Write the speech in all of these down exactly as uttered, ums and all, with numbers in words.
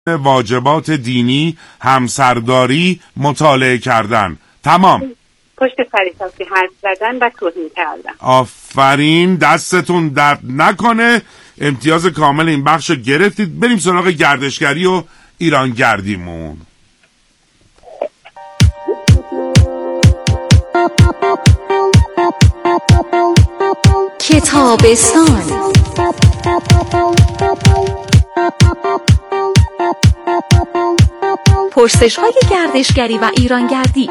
واجبات دینی، همسرداری، مطالعه کردن. تمام. پشت سر کسی حرف زدن و توهین کردن. آفرین، دستتون درد نکنه. امتیاز کامل این بخش رو گرفتید. بریم سراغ گردشگری و ایرانگردیمون. کتابستان. پرسش‌های گردشگری و ایرانگردی.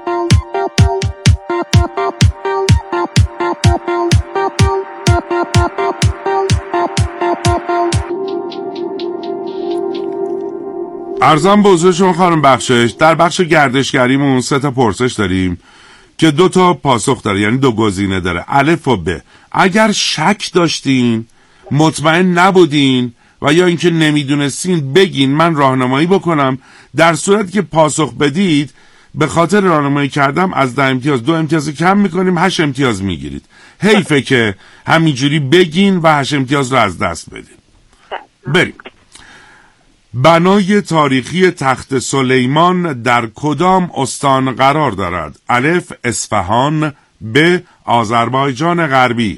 عرضم به حضور شما خانم بخشش، در بخش گردشگریمون سه تا پرسش داریم که دو تا پاسخ داره، یعنی دو گزینه داره، الف و ب. اگر شک داشتین، مطمئن نبودین و یا اینکه نمیدونستین بگین، من راهنمایی بکنم. در صورتی که پاسخ بدید، به خاطر راهنمایی کردم از ده امتیاز دو امتیاز کم میکنیم، هشت امتیاز میگیرید. حیفه که همینجوری بگین و هشت امتیاز رو از دست بدین. بریم. بنای تاریخی تخت سلیمان در کدام استان قرار دارد؟ الف اصفهان، ب آذربایجان غربی.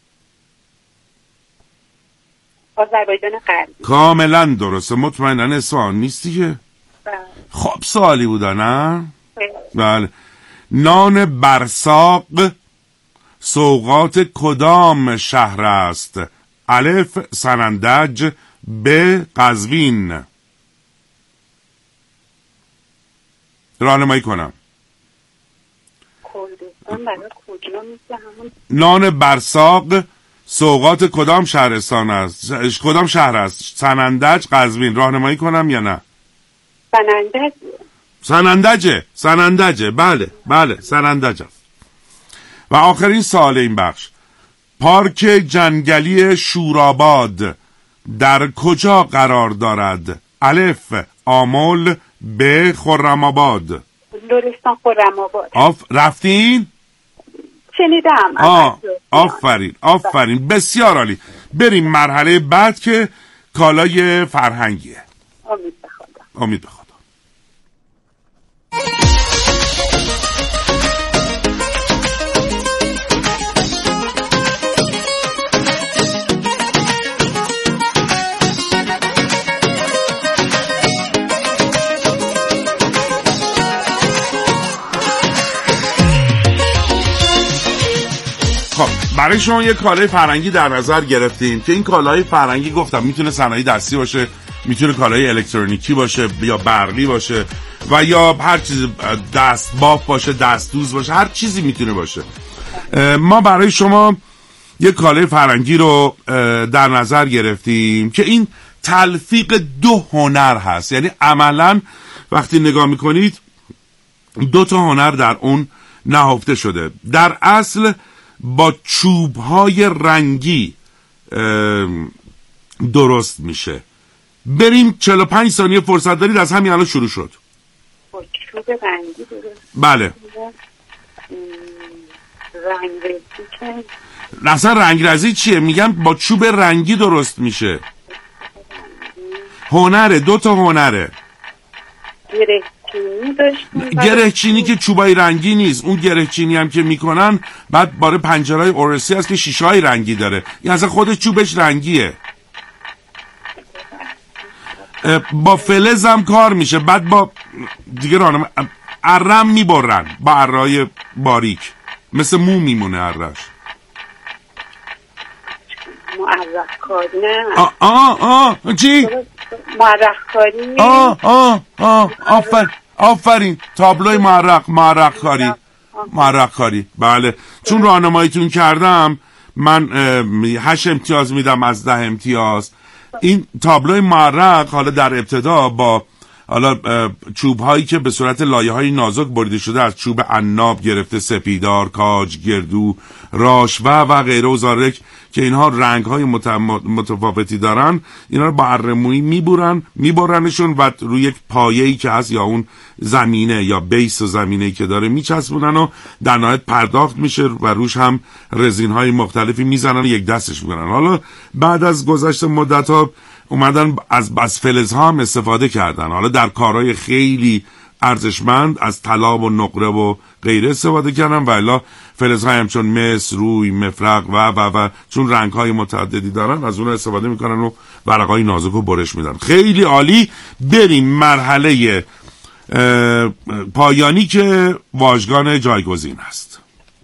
آذربایجان غربی. کاملا درسته. مطمئنن اصفهان نیستی که؟ خب سوالی بوده نه؟ بله. نان برساق سوغات کدام شهر است؟ الف سنندج، ب قزوین. راهنمایی کنم. کردستان برای کجا میشه همون؟ نان برساق سوغات کدام شهرستان است؟ کدام شهر است؟ سنندج، قزوین. راهنمایی کنم یا نه؟ سنندج. سنندجه. سنندجه. بله بله سنندج است. و آخرین سوال این بخش. پارک جنگلی شوراباد در کجا قرار دارد؟ الف آمل، ب خرم‌آباد. لرستان خرم‌آباد. آف رفتین؟ شنیدم. آه آفرین آفرین بسیار عالی. بریم مرحله بعد که کالای فرهنگیه. امید به خدا. امید به خدا. برای شما یک کالای فرهنگی در نظر گرفتیم که این کالای فرهنگی گفتم میتونه صنایع دستی باشه، میتونه کالای الکترونیکی باشه یا برقی باشه و یا هر چیز، دست باف باشه، دست دوز باشه، هر چیزی میتونه باشه. ما برای شما یک کالای فرهنگی رو در نظر گرفتیم که این تلفیق دو هنر هست. یعنی عملا وقتی نگاه میکنید دو تا هنر در اون نهفته شده. در اصل با چوب‌های رنگی درست میشه. بریم. چهل و پنج ثانیه فرصت دارید، از همین الان شروع شد. با چوب رنگی درست؟ بله. رنگرزی که اصلا رنگرزی چیه؟ میگم با چوب رنگی درست میشه. هنره، دو تا هنره. گرهچینی داشتیم. گرهچینی که چوبای رنگی نیست. اون گرهچینی هم که میکنن بعد باره پنجرهای اورسی هست که شیشه‌های رنگی داره. این اصلا خود چوبش رنگیه. با فلز هم کار میشه. بعد با دیگه رانم ارم میبرن با ارهای باریک، مثل مو میمونه ارش. معرق کاری نه. آه آه آه چی؟ معرق کاری. آه آه آه آفرین آفرین تابلوی معرق معرق کاری. معرق کاری بله. چون راهنماییتون کردم من هشت امتیاز میدم از ده امتیاز. این تابلوی معرق حالا در ابتدا با حالا چوب هایی که به صورت لایه های نازک بریده شده از چوب عناب گرفته، سپیدار، کاج، گردو، راش و و غیره و زارک که اینها رنگ های متفاوتی دارن، اینا رو با ارمونی میبرن میبرنشون و روی یک پایه‌ای که هست یا اون زمینه یا بیس و زمینه‌ای که داره میچسبونن و در نهایت پرداخت میشه و روش هم رزین های مختلفی میزنن و یک دستش میکنن. حالا بعد از گذشت مدت ها اومدن از از فلزها هم استفاده کردن، حالا در کارهای خیلی ارزشمند از طلا و نقره و غیره استفاده کردن، ولی فلزهای همچون مس، روی، مفرق و و و چون رنگ‌های متعددی دارن از اون استفاده میکنن و ورقای نازک رو برش میدن. خیلی عالی. بریم مرحله پایانی که واژگان جایگزین است.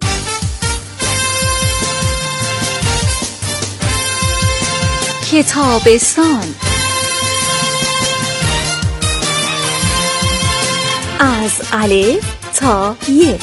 کتابستان از الف تا ی.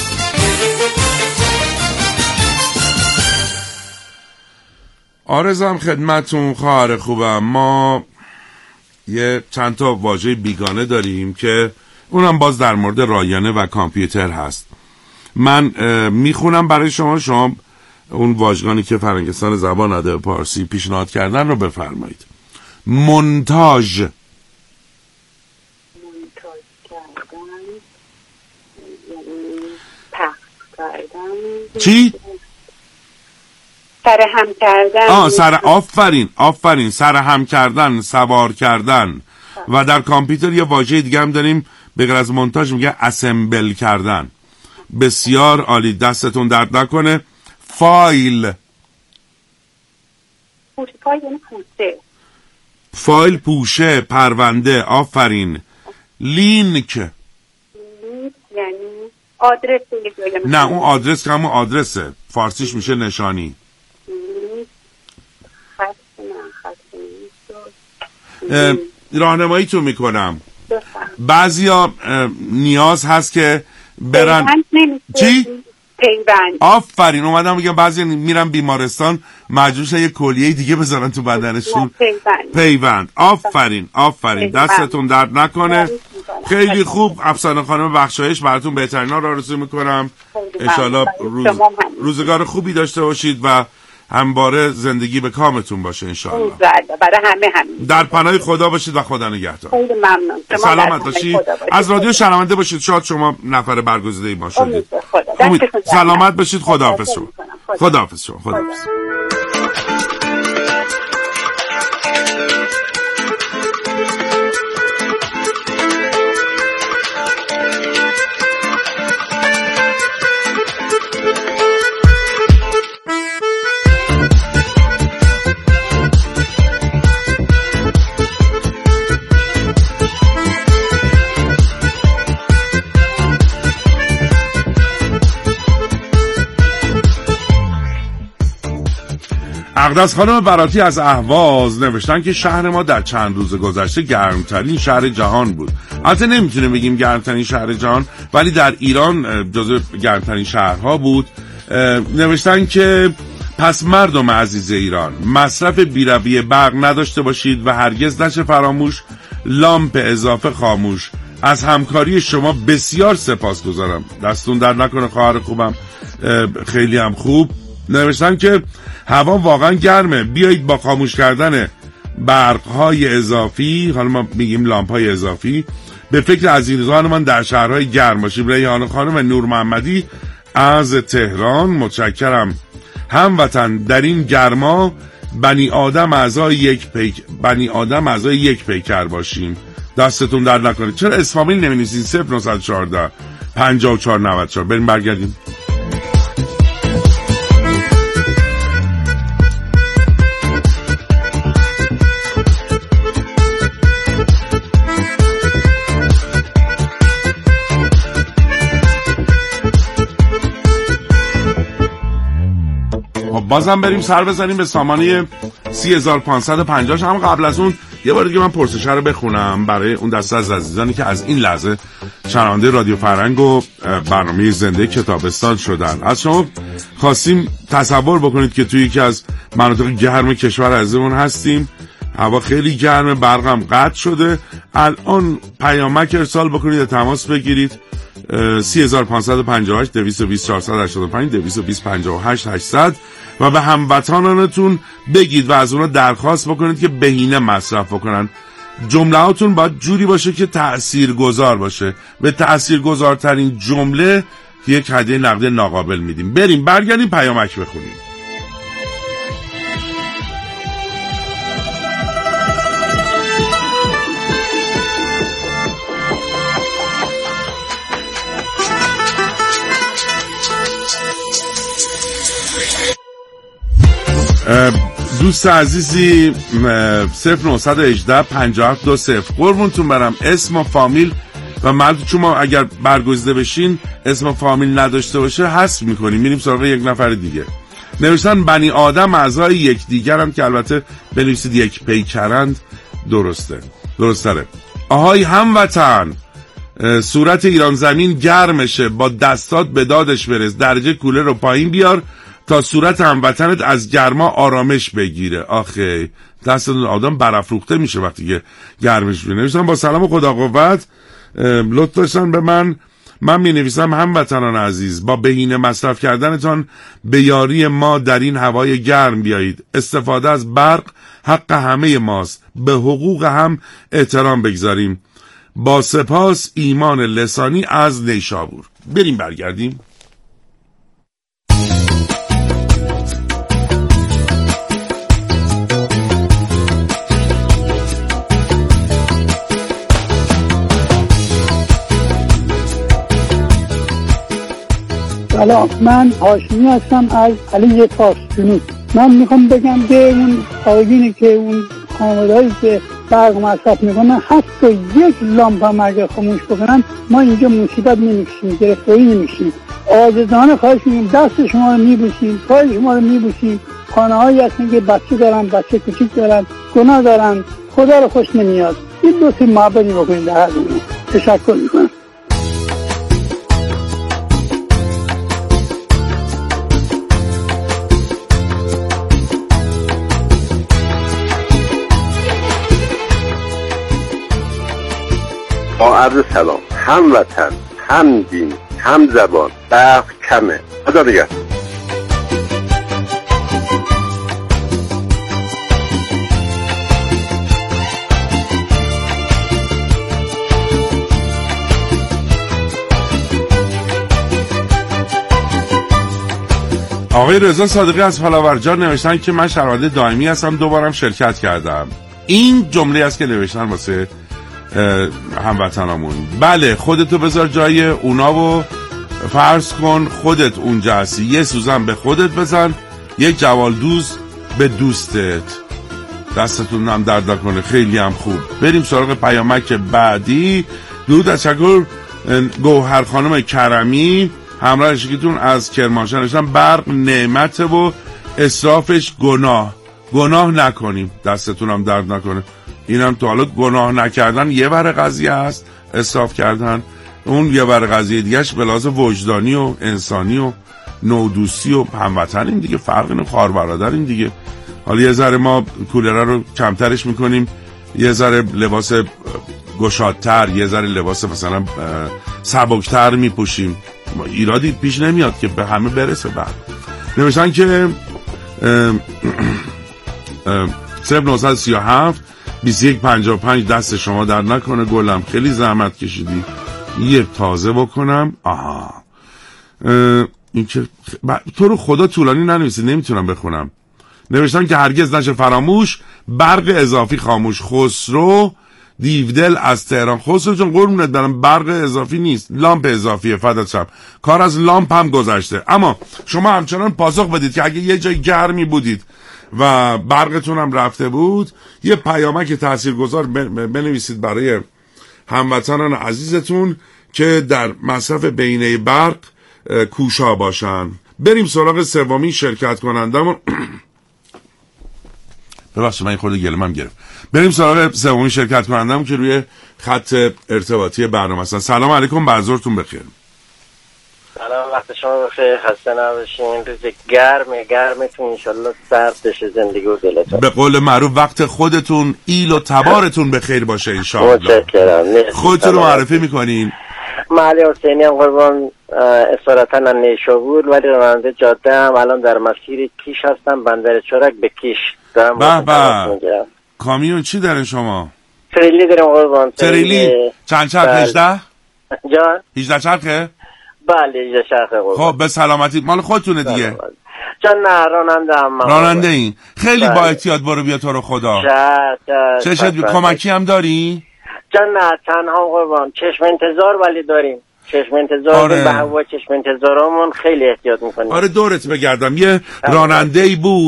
آرزم خدمتون خواهر خوبم. ما یه چند تا واژه بیگانه داریم که اونم باز در مورد رایانه و کامپیوتر هست. من میخونم برای شما، شما اون واژگانی که فرنگستان زبان ادب پارسی پیشنهاد کردن رو بفرمایید. مونتاژ. مونتاژ کردن، یعنی پخش کردن. چی؟ سرهم کردن. آه سر آفرین آفرین سرهم کردن، سوار کردن. و در کامپیوتر یه واژه دیگه هم داریم به غیر از مونتاژ، میگه اسمبل کردن. بسیار عالی، دستتون درد نکنه. فایل. فایل یعنی پوشه. فایل پوشه، پرونده. آفرین. لینک. لینک یعنی آدرس. نه اون آدرس که همون آدرسه، فارسیش میشه نشانی. لینک خط نه خط راهنمایی تو میکنم. بعضیا نیاز هست که برن چی؟ پیوند. آفرین. اومدم میگم بعضی میرن بیمارستان مجبورشن یه کلیه دیگه بذارن تو بدنشون. پیوند. پیوند. آفرین آفرین. دستتون درد نکنه. خیلی خوب. افسانه خانم بخشایش براتون بهترین ها رو آرزو میکنم. انشالله روز... روزگار خوبی داشته باشید و همواره زندگی به کامتون باشه انشالله. برای همه همین. در پناه خدا باشید و خدا نگهدار. خیلی ممنون. سلامت باشید. از رادیو شنونده باشید. شاد شما نفر برگزیده ما شدید. سلامت باشید. خداحافظ شما. خداحافظ شما. خداحافظ. اقدس خانم براتی از اهواز نوشتن که شهر ما در چند روز گذشته گرمترین شهر جهان بود. البته نمیتونیم بگیم گرمترین شهر جهان، ولی در ایران جزو گرمترین شهرها بود. نوشتن که پس مردم عزیز ایران، مصرف بی‌رویه برق نداشته باشید و هرگز نشه فراموش. لامپ اضافه خاموش. از همکاری شما بسیار سپاسگزارم. دستون در نکنه خواهر خوبم. خیلی هم خوب. نوشتن که هوا واقعا گرمه، بیایید با خاموش کردن برق‌های اضافی، حالا ما میگیم لامپ‌های اضافی، به فکر عزیزانمان در شهرهای گرم باشیم. ریحانه خانم و نور محمدی از تهران. متشکرم. هموطن، در این گرما بنی آدم اعضای یک پیک بنی آدم اعضای یک پیکر باشیم. دستتون در نکنه. چرا اسفامیل نمی‌نویسین؟ صفر نه یک چهار پنجاه و چهار نود و چهار. بریم برگردیم. بازم بریم سر بزنیم به سامانه سی هزار و پانصد و پنجاه. هم قبل از اون یه بار دیگه من پرسش رو بخونم برای اون دسته از عزیزانی که از این لحظه شنونده رادیو فرهنگ و برنامه زنده کتابستان شدن. از شما خواستیم تصور بکنید که توی یکی از مناطق گرم کشور عزیزمون هستیم، هوا خیلی گرمه، برقم قطع شده. الان پیامک ارسال بکنید و تماس بگیرید سی هزار و پانصد و پنجاه و هشت دویست و بیست چهارصد و هشتاد و پنج دویست و بیست پنجاه و هشت هشتصد و به هموطنانتون بگید و از اونا درخواست بکنید که بهینه مصرف بکنن. جمله هاتون باید جوری باشه که تأثیرگذار باشه. به تأثیرگذارترین جمله یک هدیه نقدی ناقابل میدیم. بریم برگردیم پیامک بخونیم. دوست عزیزی صفر نهصد و هجده پنجاه و هفت دو صفر. قربونتون برم، اسم و فامیل و مردم چون ما اگر برگزیده بشین اسم و فامیل نداشته باشه حذف میکنیم، میریم سراغ یک نفر دیگه. نوشتن بنی آدم اعضای یکدیگرن که البته بنویسید یک پیکرند درسته درستره. آهای هموطن، صورت ایران زمین گرمشه، با دستات به دادش برس، درجه کوله رو پایین بیار تا صورت هموطنت از گرما آرامش بگیره. آخه دست آدم برافروخته میشه وقتی که گرمش بینه. نوشتن با سلام و خدا قوت، لطف داشتن به من من می نویسم هموطنان عزیز، با بهینه مصرف کردنتان به یاری ما در این هوای گرم بیایید. استفاده از برق حق همه ماست، به حقوق هم احترام بگذاریم. با سپاس، ایمان لسانی از نیشابور. بریم برگردیم. سلام، من هاشمی هستم از علی فارس جنوب. من میخوام بگم که اون آقایونی که اون خانواده‌ای که برق مصرف میکنن حتی یک لامپ هم اگر خاموش بکنن ما اینجا مصیبت نمیکشیم، گرفتاری نمیشیم. عاجزانه خواهش میکنم دست شما رو میبوسیم، پای شما رو میبوسیم. خانه هایی هستن که بچه دارن، بچه کوچیک دارن، گناه دارن، خدا رو خوش نمیاد. این دو سه محبتی بکنید در هر دونه. تشکر میکنم. با عرض سلام، هموطن، هم دین، هم زبان، برق کمه. خدا نگهدار. آقای رضا صادقی از فلاورجان نوشتن که من شنونده دائمی هستم، دوبارم شرکت کردم. این جمله است که نوشتن واسه هموطنامون. بله، خودتو بذار جای اونا و فرض کن خودت اونجا هستی. یه سوزن به خودت بزن، یک جوالدوز به دوستت. دستتون هم درد نکنه. خیلی هم خوب. بریم سراغ پیامک بعدی. درود تشکر گوهر خانم کرمی، همراه شکیتون از کرمانشاه نوشتن برق نعمته و اسرافش گناه. گناه نکنیم، دستتون هم درد نکنه. اینم تو حالا گناه نکردن یه ور قضیه هست، اسراف کردن اون یه ور قضیه دیگهش به لحاظ وجدانی و انسانی و نودوستی و هموطنیم دیگه، فرق اینه، خواهر برادریم دیگه. حالا یه ذره ما کولره رو کمترش میکنیم، یه ذره لباس گشادتر، یه ذره لباس مثلا سبکتر میپوشیم، ایرادی پیش نمیاد که به همه برسه. بعد نوشتن که صفر نهصد و سی و هفت بیست و یک پنجاه و پنج دست شما در نکنه گلم، خیلی زحمت کشیدی. یک تازه بکنم. آها این که تو رو خدا طولانی ننویسی، نمیتونم بخونم. نوشتن که هرگز نشه فراموش، برق اضافی خاموش. خسرو دیودل از تهران. خسرو جون قربونت برم، برق اضافی نیست، لامپ اضافیه. فدات شم. کار از لامپ هم گذشته. اما شما همچنان پاسخ بدید که اگه یه جای گرمی بودید و برقتون هم رفته بود، یه پیامک تاثیرگذار بنویسید برای هموطنان عزیزتون که در مصرف بهینه برق کوشا باشن. بریم سراغ سومین شرکت کنندمون. ببخشید من این خورده گلمم گرفت. بریم سراغ سومین شرکت کنندمون که روی خط ارتباطی برنامه هستن. سلام علیکم، بعضورتون بخیر. سلام، وقت شما بخیر، خسته نباشین. روز گرم گرمتون انشالله سرد بشه زندگی و دلتون. به قول معروف وقت خودتون ایل و تبارتون بخیر باشه انشالله. متشکرم. خودتون رو معرفی میکنین؟ من علی حسینی هم قربان، اصالتا نیشابور، ولی راننده جاده هم. الان در مسیر کیش هستم، بندر چرک به کیش دارم. به به. کامیون چی دارین شما؟ تریلی دارم قربان. تریلی چند چرخ؟ هجده؟ جان؟ هجده چرخه؟ بله هجده چرخه قربان. خب به سلامتی. مال خودتونه دیگه؟ جان نه، راننده هم. راننده این خیلی با احتیاط برو بیا تو رو خدا. چه چه کمکی هم داری؟ جان نه، تنها قربان. چشم انتظار ولی داریم. چشم انتظار. آره. به هوا چشم انتظارمون خیلی احتیاط میکنیم. آره دورت بگردم. یه راننده‌ای بود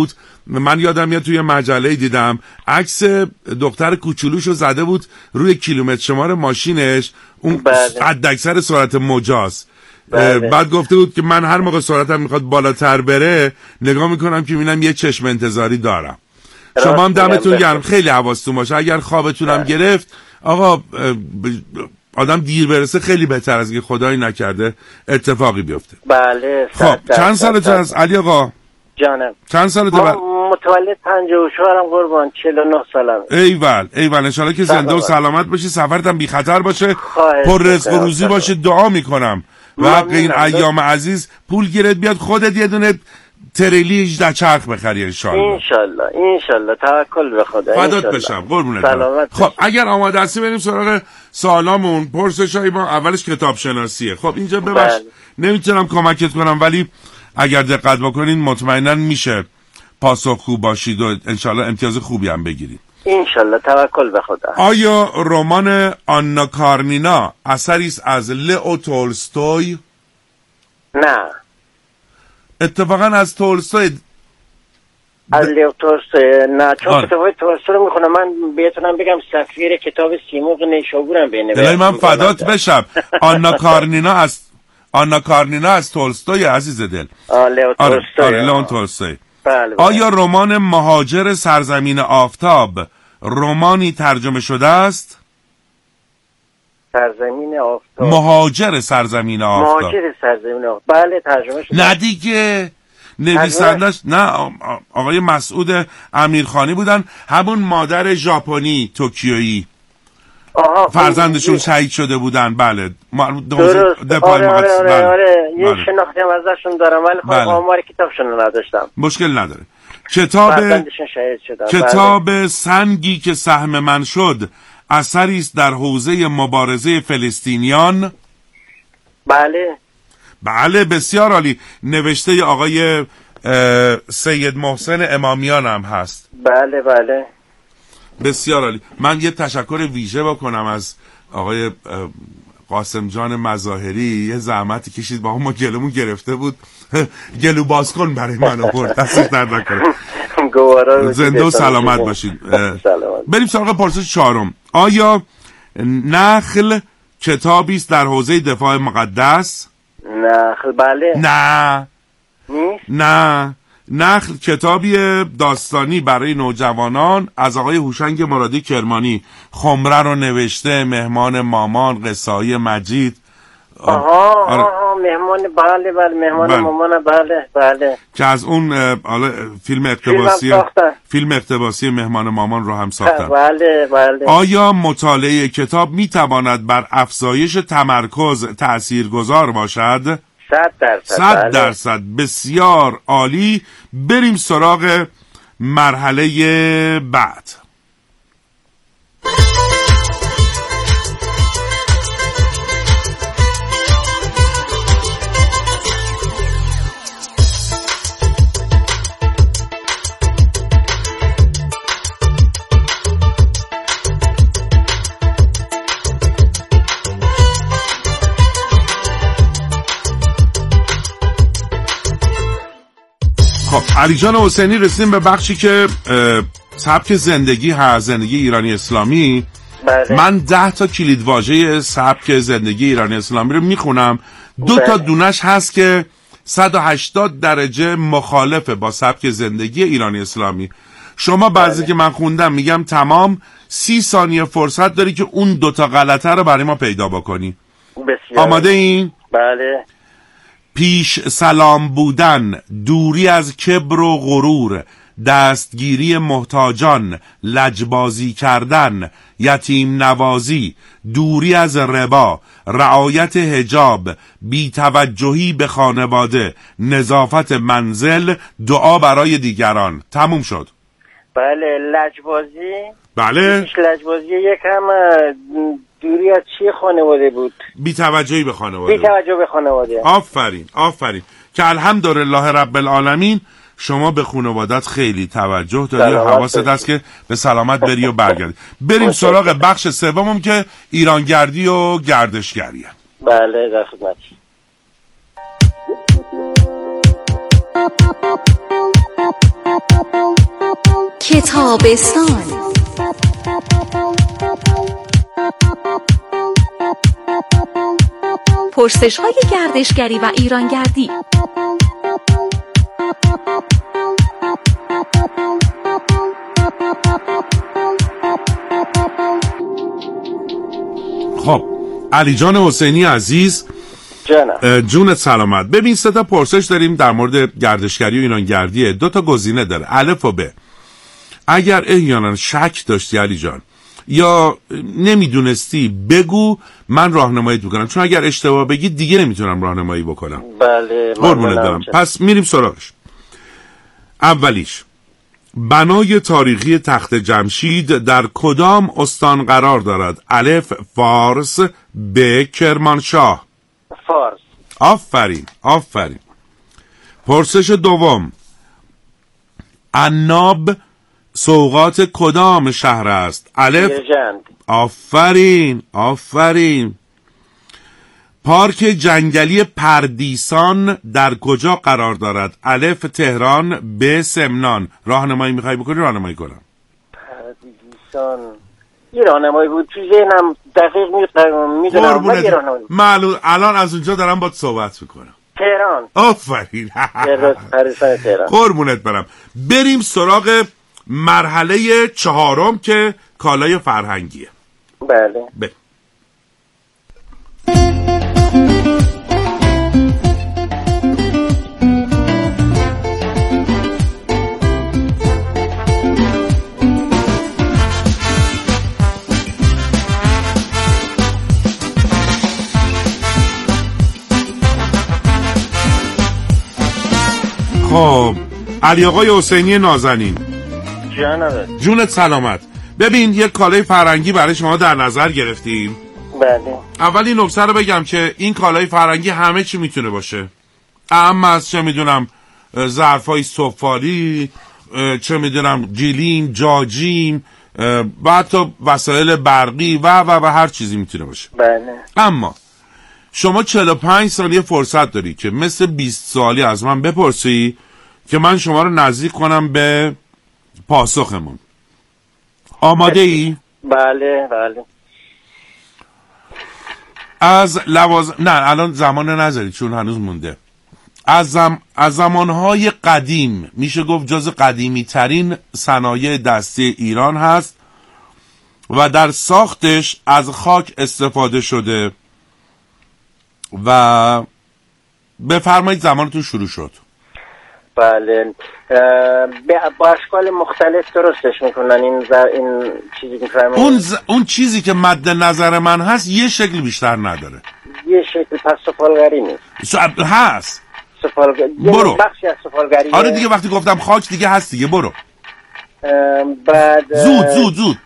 من یادم میاد توی مجله دیدم عکس دختر کوچولوشو زده بود روی کیلومتر شمار ماشینش، اون حد اکثر سرعت مجاز. بعد گفته بود که من هر موقع سرعتم میخواد بالاتر بره نگاه میکنم که میبینم یه چشم انتظاری دارم. شما هم دمتون گرم، خیلی حواستون باشه. اگر خوابتونم گرفت آقا آدم دیر برسه خیلی بهتر از که خدایی نکرده اتفاقی بیفته. بله. خب چند سالت هست علی آقا؟ جانم. چند سالته؟ من متولد پنجاه و چهارم قربان، چهل و نه سالم. ایول ایول، انشالله که زنده و سلامت باشی، سفرت هم بی خطر باشه، پر رزق و روزی باشه. دعا میکنم و حق این ایام عزیز پول گیرت بیاد، خودت یه دونه تریلی هجده چرخ بخری انشالله. انشالله انشالله، توکل به خدا. فدات بشم قربونت. خب اگر آماده هستی بریم سراغ سوالامون. پرسشای ما اولش کتاب شناسیه. خب اینجا ببخش نمیتونم کمکت کنم، ولی اگر دقت بکنین مطمئنا میشه پاسخ خوب باشید و انشالله امتیاز خوبی هم بگیرید. انشالله، توکل به خدا. آیا رمان آنا کارنینا اثری است از لئو تولستوی؟ نه. اتفاقا از تولستوی؟ از لئو تولستوی نه، چون کتابای تولستوی رو میخونم. من بهتونم بگم سفیر کتاب سیمرغ نیشابورم بینه. دلای من فدات بشم. آنا کارنینا از آنا کارنینا از تولستوی عزیز دل. آه لئو تولستوی. آره لئو تولستوی. بله. آیا رمان مهاجر سرزمین آفتاب رمانی ترجمه شده است؟ سرزمین آفتاب. مهاجر سرزمین آفتاب. مهاجر سرزمین آفتاب. بله ترجمه شده. نه دیگه، نویسندش نه آقای مسعود امیرخانی بودن، همون مادر ژاپنی توکیویی فرزندشون شهید شده بودن. بله درست. آره آره آره, آره. یه بله. شناختی هم ازشون دارم ولی خب بله. آمار کتابشون رو نداشتم. مشکل نداره. کتاب کتاب بله. سنگی که سهم من شد اثری است در حوزه مبارزه فلسطینیان. بله بله بسیار عالی. نوشته آقای سید محسن امامیان هم هست. بله بله بسیار عالی. من یه تشکر ویژه بکنم از آقای قاسم جان مظاهری، یه زحمتی کشید با ما گلومون گرفته بود گلو باز کن برای من آورد، دستش درد نکنه. زنده و سلامت باشید. بریم سراغ پرسش چهارم. آیا نخل کتابی است در حوزه دفاع مقدس؟ نخل بله. نه نیست؟ نه. نخل کتابی داستانی برای نوجوانان از آقای هوشنگ مرادی کرمانی. خمره رو نوشته، مهمان مامان، قصه‌های مجید. آها آره. آها مهمان بله بله مهمان بله. مامان بله بله که از اون حالا فیلم اقتباسی فیلم, فیلم اقتباسی مهمان مامان رو هم ساختن. بله بله. آیا مطالعه کتاب میتواند بر افزایش تمرکز تاثیرگذار باشد؟ صد درصد. صد درصد. بسیار عالی. بریم سراغ مرحله بعد. علی جان حسینی رسیدیم به بخشی که سبک زندگی هست، زندگی ایرانی اسلامی. بله. من ده تا کلید واژه سبک زندگی ایرانی اسلامی رو میخونم. دو بله. تا دونش هست که صد و هشتاد درجه مخالفه با سبک زندگی ایرانی اسلامی. شما بعضی بله. که من خوندم میگم تمام سی ثانیه فرصت داری که اون دوتا غلطه رو برای ما پیدا بکنی. بسیار. آماده این؟ بله. پیش سلام بودن، دوری از کبر و غرور، دستگیری محتاجان، لجبازی کردن، یتیم نوازی، دوری از ربا، رعایت حجاب، بی‌توجهی به خانواده، نظافت منزل، دعا برای دیگران. تموم شد. بله. لجبازی بله. پیش لجبازی یکم دوری از چی خانواده بود؟ بی‌توجهی به خانواده. بی‌توجهی به خانواده. آفرین آفرین. که الحمدلله رب العالمین شما به خانوادت خیلی توجه داری و حواست هست که به سلامت بری و برگردی. بریم سراغ بخش سومم که ایرانگردی و گردشگریه. بله در خدمت. کتابستان. پرسش های گردشگری و ایرانگردی. خب علی جان حسینی عزیز، جانم. جونت سلامت. ببین سه تا پرسش داریم در مورد گردشگری و ایرانگردیه. دو تا گزینه داره، الف و ب. اگر احیانا شک داشتی علی جان یا نمیدونستی بگو، من راهنماییت میکنم، چون اگر اشتباه بگی دیگه نمیتونم راهنمایی بکنم. بله قربونت برم. پس میریم سراغش. اولیش، بنای تاریخی تخت جمشید در کدام استان قرار دارد؟ الف فارس، ب کرمانشاه. فارس. آفرین آفرین. پرسش دوم، عناب سوغات کدام شهر است؟ الف لژند. آفرین آفرین. پارک جنگلی پردیسان در کجا قرار دارد؟ الف تهران، ب سمنان. راهنمایی میخوای بکنی راهنمایی کنم؟ پردیسان یه راهنمایی بود تو ذهنم، دقیق میدونم ولی راهنمایی معلوم. الان از اونجا دارم باهات صحبت میکنم. تهران. آفرین. پردیسان تهران. قربونت برم. بریم سراغ مرحله چهارم که کالای فرهنگیه. بله. ب. خب علی آقای حسینی نازنین، جانم. جونت سلامت. ببین یک کالای فرهنگی برای شما در نظر گرفتیم. بله. اولی نکته رو بگم که این کالای فرهنگی همه چی میتونه باشه. اما از چه میدونم ظرفای سفالی، چه میدونم گیلیم، جاجیم، و حتی وسایل برقی و و و هر چیزی میتونه باشه. بله. اما شما چهل و پنج ثانیه فرصت داری که مثل بیست سالی از من بپرسی که من شما رو نزدیک کنم به پاسخمون. آماده ای؟ بله بله. از لواز... نه الان زمان نذاری چون هنوز مونده. از, زم... از زمانهای قدیم میشه گفت جز قدیمی ترین صنایع دستی ایران هست و در ساختش از خاک استفاده شده و بفرمایید زمانتون شروع شد. بله. با اشکال مختلف درستش میکنن این زر... این چیزی میفرمایید. اون ز... اون چیزی که مد نظر من هست یه شکل بیشتر نداره. یه شکل پس سفالگری نیست. س... هست. سفالگری. برو. بخشی از سفالگری. آره دیگه وقتی گفتم خاک دیگه هست دیگه. برو. بعد زود زود زود.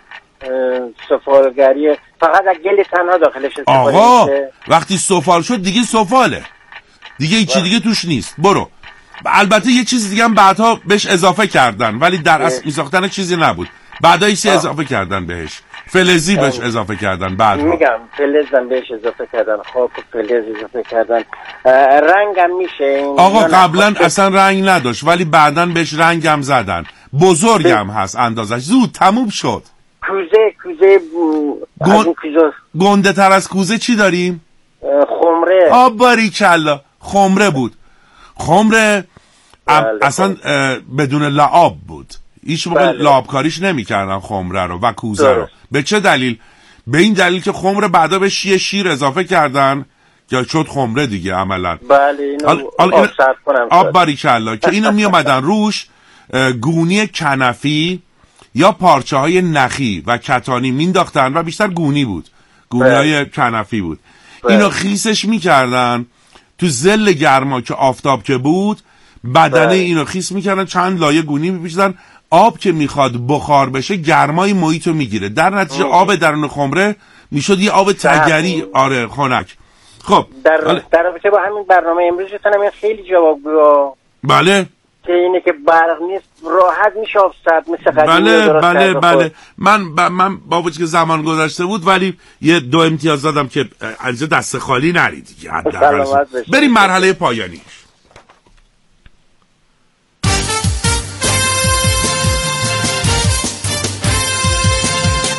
سفالگری فقط از گل تنها داخلش استفاده آقا میشه. وقتی سفال شد دیگه سفاله دیگه هیچی دیگه توش نیست. برو. البته یه چیز دیگه هم بعدها بهش اضافه کردن ولی در اصل میساختن چیزی نبود. بعدا یه چیز اضافه کردن بهش. فلزی بهش اضافه کردن بعدها. میگم فلزم بهش اضافه کردن، خاک و فلز اضافه کردن. رنگم میشه این آقا قبلا اصلا رنگ نداشت ولی بعداً بهش رنگم زدن. بزرگم هست اندازش. زود تموم شد. کوزه کوزه گون... کوزه گنده تر از کوزه چی داریم؟ خمره. آب باریکلا. خمره بود. خمره ام... اصلا بدون لعاب بود. هیچ موقع لعابکاریش نمی کردن خمره رو و کوزه رو. به چه دلیل؟ به این دلیل که خمره بعدا به شیر شیر اضافه کردن یا شد خمره دیگه عملا. بله اینو آل... آل... آب سرد کنم. آب باریکلا که اینو می اومدن روش گونی کنفی یا پارچه های نخی و کتانی مینداختن و بیشتر گونی بود. گونی های کنفی بود. بله. اینو خیسش میکردن تو ظل گرما که آفتاب که بود بدنه بله. اینو خیس میکردن چند لایه گونی میپیچیدن. آب که میخواد بخار بشه گرمای محیط رو میگیره در نتیجه ام. آب درون خمره میشد یه آب تگری. آره خنک. خب در آره. در رابطه با همین برنامه امروز تونم خیلی جواب بدم. بله که اینه که برق نیست راحت میشه آفسد مثل قدیم. بله بله بله. من ب... من با وجود که زمان گذشته بود ولی یه دو امتیاز دادم که علیزه دست خالی نری دیگه. بریم مرحله پایانی.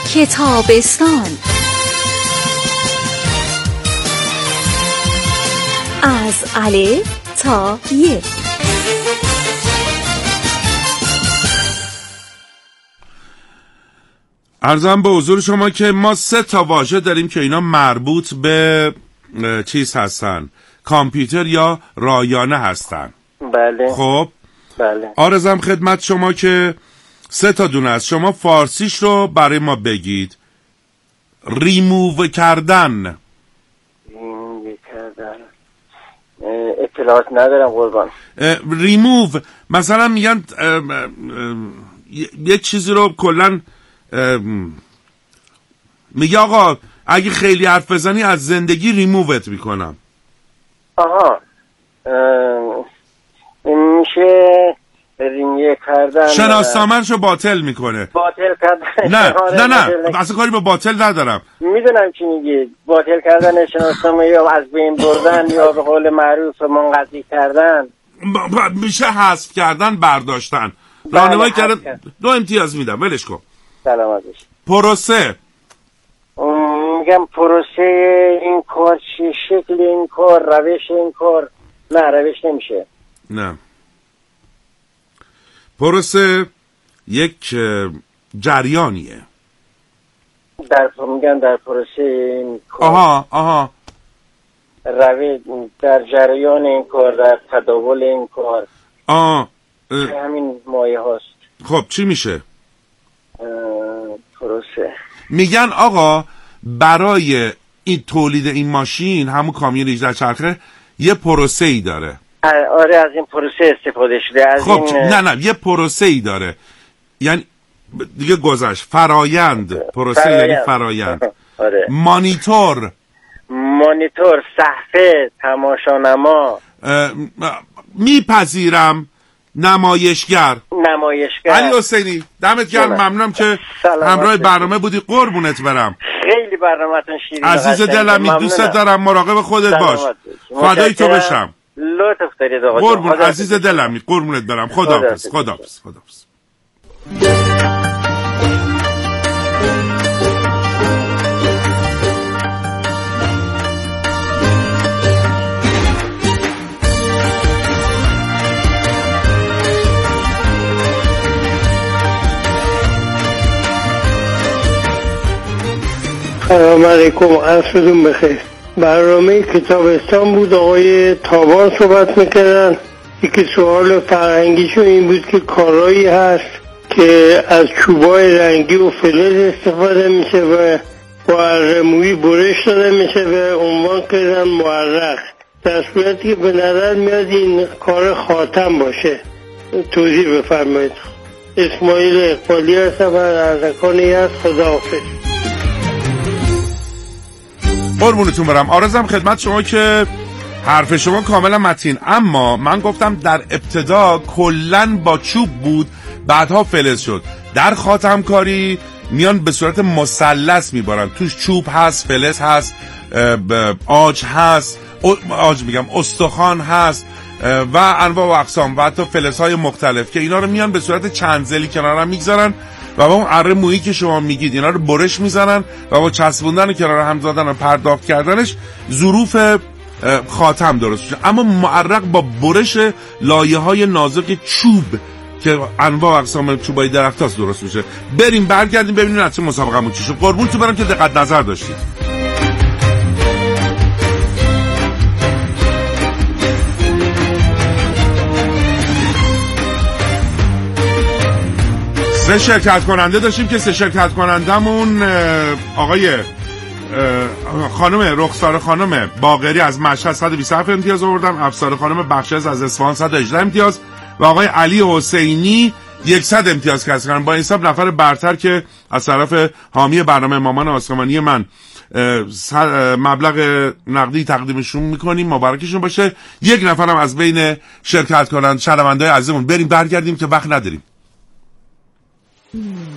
کتابستان. از الف تا ی. عرضم به حضور شما که ما سه تا واژه داریم که اینا مربوط به چیز هستن، کامپیوتر یا رایانه هستن. بله. خب بله. عرضم خدمت شما که سه تا دونه است. شما فارسیش رو برای ما بگید. ریموو کردن. ریموو کردن اطلاعات ندارم قربان. ریموو مثلا میگن یه چیزی رو کلن میگه آقا اگه خیلی حرف بزنی از زندگی ریمووت میکنم. آها میشه ریموو کردن، شناسنامه‌شو باطل میکنه. باطل کردن نه نه نه اصلا کاری به باطل ندارم. میدونم چی میگی. باطل کردن شناسنامه یا از بین بردن یا به قول معروف منقضی کردن. میشه حذف کردن، برداشتن. راهنمایی کردن. دو امتیاز میدم، ولش کن. سلامت باشی. پروسه. میگم پروسه این کار چی، شکل این کار، روش این کار. نه روش نمیشه. نه پروسه یک جریانیه. در میگن در پروسه این کار. آها آها روش در جریان این کار، در تداول این کار. آه همین مایه هاست. خب چی میشه؟ پروسه. میگن آقا برای این تولید این ماشین، همون کامیون هجده چرخه، یه پروسه ای داره. آره از این پروسه استفاده شده. از خب این... نه نه یه پروسه ای داره، یعنی دیگه گذشت. فرایند. پروسه فرایند. یعنی فرایند. آره. مانیتور. مانیتور صفحه تماشانما. میپذیرم. نمایشگر. نمایشگر. علی حسینی دمت گرم، ممنونم که همراه برنامه بودی. قربونت برم. خیلی برنامه‌تون شیرین. عزیز دلم دوست دارم، مراقب خودت باش. فدای تو بشم. لطف دارید آقا. قربون عزیز دلم، قربونت برم. خداحافظ. خداحافظ. خداحافظ. سلام علیکم، عصرتون بخیر. برنامه کتابستان بود، آقای تابان صحبت میکردن. یکی سوال فرهنگیشون این بود که کارایی هست که از چوبای رنگی و فلز استفاده میشه و با ارمویی برش داده میشه و عنوان کردن معرق، در صورتی که به نظر میاد این کار خاتم باشه. توضیح بفرمایید. اسماعیل اقبالی هستم از اردکانی هست. خداحافظ. قربونتون برم. آرزم خدمت شما که حرف شما کاملا متین، اما من گفتم در ابتدا کلن با چوب بود، بعدها فلز شد. در خاتمکاری میان به صورت مثلث میبارن، توش چوب هست، فلز هست، آج هست، آج میگم استخوان هست و انواع و اقسام و حتی فلزهای مختلف که اینا رو میان به صورت چند زلی کنار هم میگذارن و با اون اره مویی که شما میگید اینا رو برش میزنن و با چسبوندن کنار هم زدن و پرداخت کردنش ظروف خاتم درست میشه. اما معرق با برش لایه های نازک چوب که انواع و اقسام چوبای درخت هاست درست میشه. بریم برگردیم ببینیم نتیجه مسابقمون چی شد. قربونتون برم که دقت نظر داشتید. سه شرکت کننده داشتیم که سه شرکت کنندمون آقای خانم رخسار خانم باقری از مشهد صد و بیست و هفت امتیاز آوردن، افسار خانم بخشایش از اصفهان صد و هجده امتیاز و آقای علی حسینی صد امتیاز کسب کردن. با این حساب نفر برتر که از طرف حامی برنامه مامان آسمانی من مبلغ نقدی تقدیمشون میکنیم، مبارکشون باشه. یک نفرم از بین شرکت کننده شنونده‌های عزیزمون. بریم برگردیم که وقت نداریم.